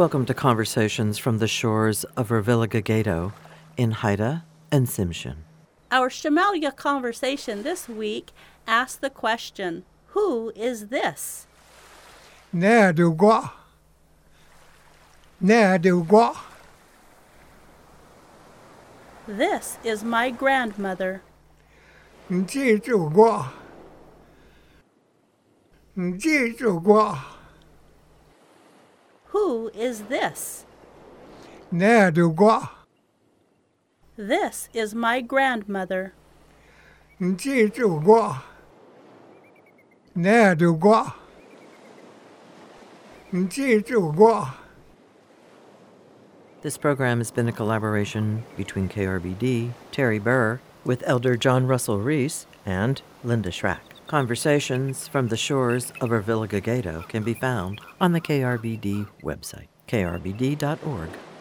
Welcome to Conversations from the Shores of Revillagigedo in Haida and Tsimshian. Our Shimalya conversation this week asks the question, who is this? This is my grandmother. Who is this? This is my grandmother. This program has been a collaboration between KRBD, Terry Burr, with Elder John Russell Reese, and Linda Schrack. Conversations from the Shores of Revillagigedo can be found on the KRBD website, krbd.org.